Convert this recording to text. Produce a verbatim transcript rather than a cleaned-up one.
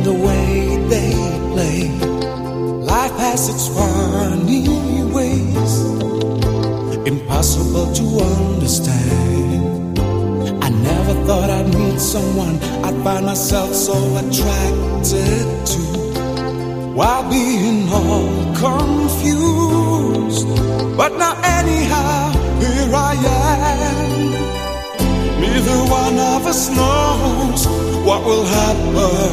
the way they play. Life has its funny ways, impossible to understand. I never thought I'd meet someone I'd find myself so attracted to, while being all confused. But now anyhow, here I am. Neither one of us knows what will happen